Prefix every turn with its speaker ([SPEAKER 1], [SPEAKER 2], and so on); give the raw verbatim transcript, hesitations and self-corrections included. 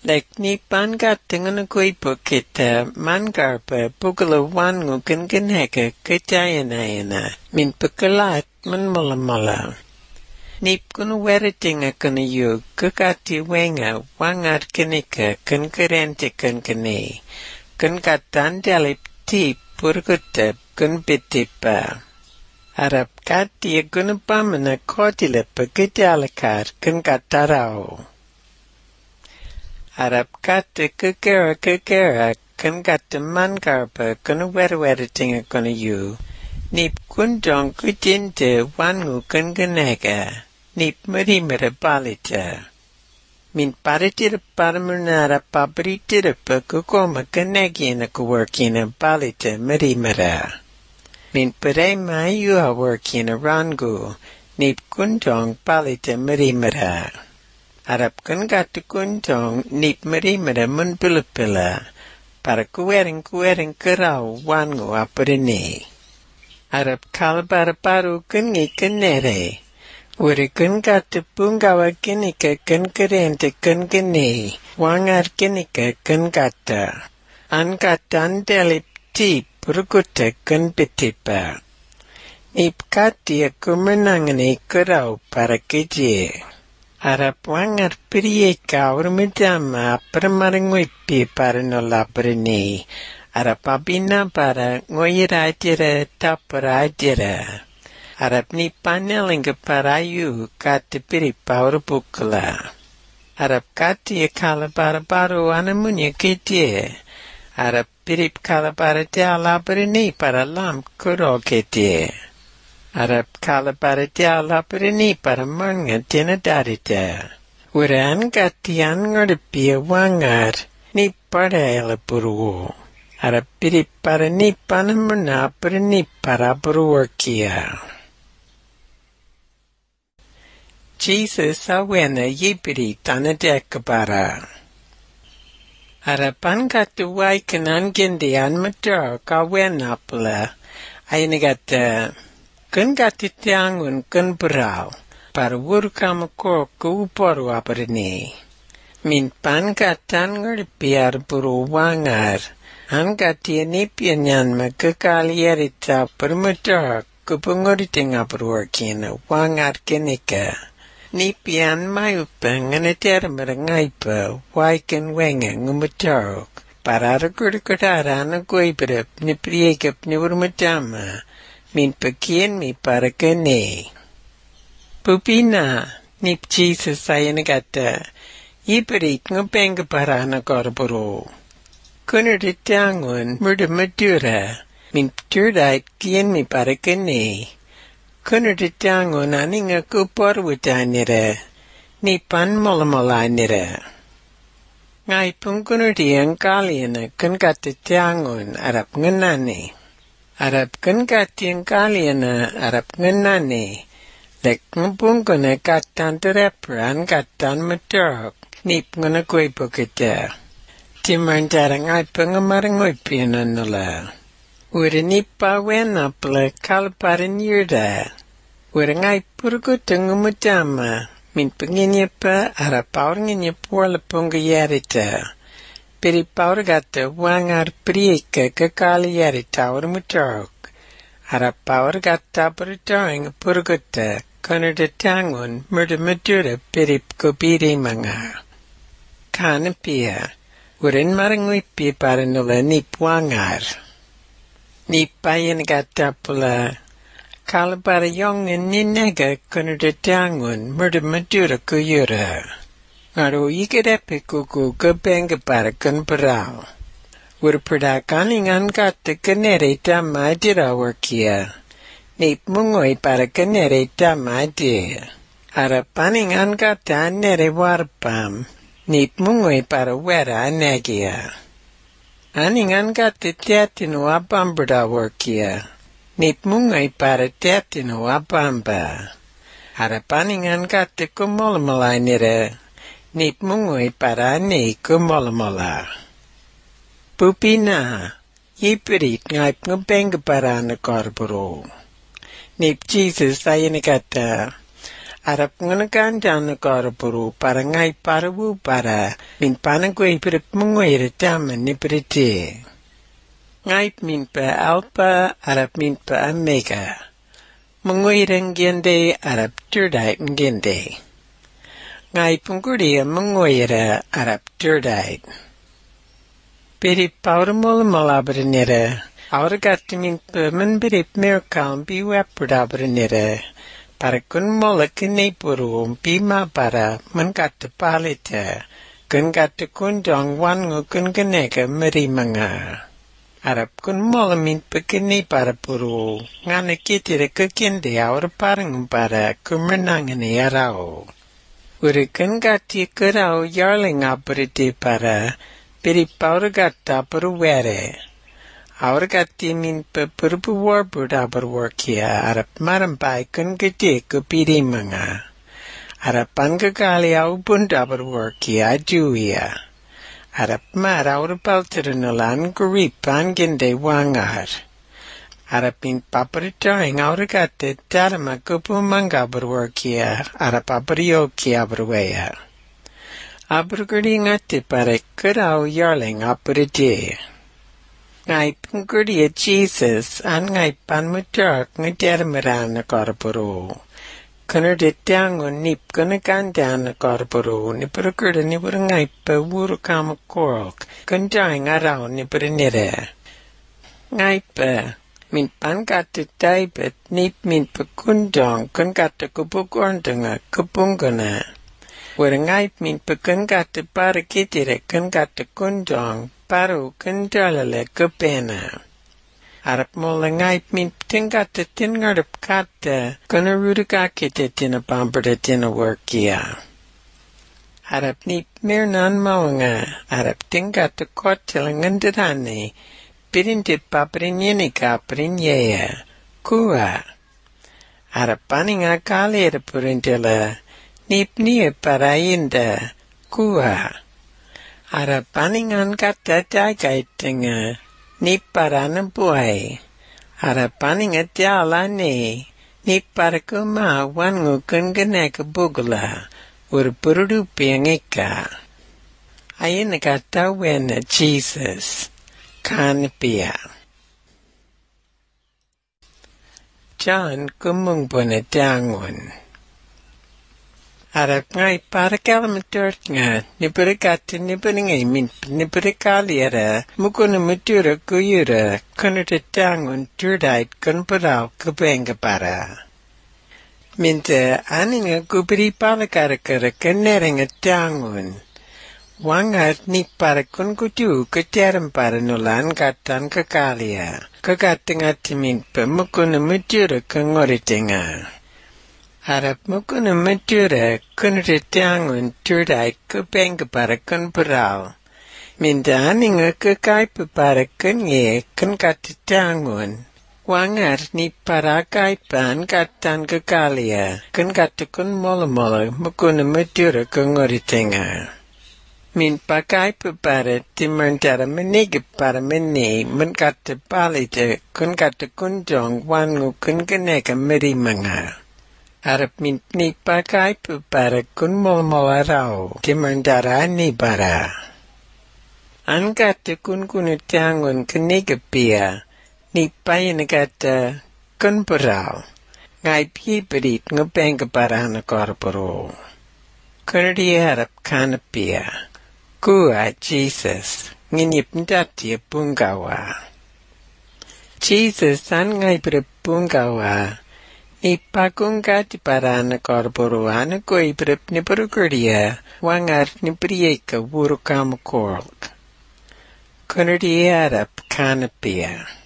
[SPEAKER 1] Like ni panga tingan koi pukita mangarpa pukala wangu kankaneka kajayana min pukalat man mala mala. Nip kuna weratinga kuna yu kukati wenga wangat kanika kankarente kankane kankatan dalip tip purkuta kunpitipa. Arab kati kuna pamana kotilepa kajalakar kankatarao. Arab kata kukera kukera kan kata mangarpa kuna werweratinga kuna yu. Nip kundong kujinte wangu kan ganega. Nip marimera balita. Min paritira paramunara paparitira pa kukoma kanegina kuworkina balita marimera. Min pare mayu haworkina rangu. Nip kundong balita marimera. Arab kan gata kundong nip marimera mun pila-pila. Para kuwering kuwering karau wangu aparini. Arab kalabara paru kungi kanere. Uri kun gata pungawa kinika kun karente kun gani. Wangar kinika kun gata. An gata andelip tip rukuta kun pitipa. Nip katia kumanangani karau para kiji. Arab wangar prieka urmidama permarangwipi para nolabrini. Arab abina para ngoyirajira taparajira. Arab ni panelinga para yu kati piripa urbukla. Arab kati akala para baru anamunya kiti. Arab pirip kala para tia labrini para lam kuro kiti. Arab kala para tia labrini para manga tina darita. Uran kati angorpia wangar ni para elapuru. Arab pirip para ni panamuna para ni para buruarkia. Jesus awena yipiri tanadekabara. Arapan katuwai kanan gindi an matar kawena pala. Aynagata kun katitiangun kun brau. Para wurkamakor kuuporu aparini. Min pan katan ngarpiar buru wangar. An katinipianyan makakaliarita permatar kupunguriting aparuarkina wangar kinika. Nipian mayupang anatera marangaipa waikan wenga ngumatarok. Para rakurikutara na guibrip ni priekap ni urmatama. Min pakien mi para kane. Pupina, nip Jesus ayanagata. Iparit ngupenga para na korburo. Kunerditiangun murda madura. Min pturdait kien mi para kane. Kunerditiangun aninga kuporwutanira. Nipan molamolanira. Ngai pungkunerdiang kaliana kunkatitiangun arap nganani. Arap kunkatiang kaliana arap nganani. Lek ngumpungkuna katan terepran katan maturok. Nip ngana kwe pukita. Timang jarang ay pangamarang oipianan nula. Uri nipa wena pala kalparin yurda. Uri ngay purgutang umutama. Min panginya pa arapaur nginya puala punggayarita. Piri paur gata wangar prieka kakali yarita uri mutarok. Arapaur gata puritoing purguta. Kanada tangun murda madura pirip kopiri manga. Kanapia. Urin marangwipi para nula nipwangar. Nipayan gata pula. Kalabara yongan ninega kanada tangun murda madura kuyura. Ngaro ikadepe kuku kabenga para kanparao. Ura perdakaningan gata kanere tama dirawarkia. Nip mungoy para kanere tama dir. Arapaningan gata nere warpam. Nip mungoy para wera anegia. Aningan gata tetino abambra workia. Nip mungoy para tetino abamba. Arapaningan gata kumolamalay nira. Nip mungoy para ane kumolamala. Pupina, yipirit ngaip ngabenga para na korburo. Nip Jesus ayanagata. Arap ngunakan jana korpuru para ngai parawu para min panangwe pirip mungwe taman ni pirite. Ngai min pa alpha Arap min pa omega. Mungwe ngende Arap turdait ngende. Ngai pungkuri mungwe Arap turdait. Pirip pauramol malabrinere. Auragat min pa man pirip merkam biwapradabrinere. Para kun molak ni puru pima para mengkat palita kun kat kun dong wan ngu kun keneka meri manga Arab kun molamin pekini para puru ngana kitire kekinde aur parang para kumenang ni arao uri kun gati kerau yarling aperiti para piri paur gata puru were Aur gati min pe purpu warbud abar workia arap marampai kun gede kupiri manga. Arapan kekali au bund abar workia juia. Arap mar aur palterunulan guripan gende wangar. Arapin paparitoing aur gati darama kupu manga abar workia arap abarioki abarwea. Abarguri ngati pare kurau yarling aparite. Ngai pungkurdia Jesus an ngai panmutak ngajarmaran na korporo. Kunar ditangon nip kunakan dan na korporo ni purakurda ni pura ngai pa wuru kama korok kundai ngaraw ni pura nire. Ngai pa min pan kata taibet nip min pa kundong kun kata kupukordanga kupungana. Wara ngai min pa kun kata para kitire kun kata kundong paru kendalale kepena. Arap mola ngai min tingkata tingarap kata kuna rudaka kita tina pamperda tina workia. Arap ni mirnan mawanga arap tingkata kotila ngandirani pirintit paprinyini kaprinyaya kua. Arap paninga kalira purintila nip niya parayinda kua. Ara paningan kata jagai tenga ni parana buai. Ara paninga tiala ni ni para kuma wan ngukun gana kebugla ur purudu piangika. Ayin kata wena Jesus kan pia. John kumung puna tangun. Arap ngai para kalamatur nga ni berkati ni beringai min ni berkali ara mukuna matura kuyura kuna tangun turdait kun parau kebenga para. Minta aninga kuberi palakara kara kaneringa tangun. Wangat ni para kun kutu ketiaran para nulan katan kekalia. Kakatingat min pa mukuna matura kangoritinga. Arap mukuna matura kunra tangun turdait kubenga para kun parau. Minta aninga kakai para kunye kun kata tangun. Wangar ni para kaipan katan kekalia kun kata kun mola mola mukuna matura kangoritinga. Min pakai para timantara menigi para meni men kata palita kun kata kunjong wangu kun keneka meri manga. Arap min ni pakai para kun mola rau timantara ni bara. An kata kun kun tangun keneka pia ni payin kata kun parau. Ngai pi perit ngepeng para na korporo. Kurdi Arap kana pia. Kua Jesus nginip ndati pungawa. Jesus an ngai pungawa. Ni pakungati para na korporo ana koi prep ni perukurdia wangar ni prieka wuru kama kork. Kunardi Arap kana pia.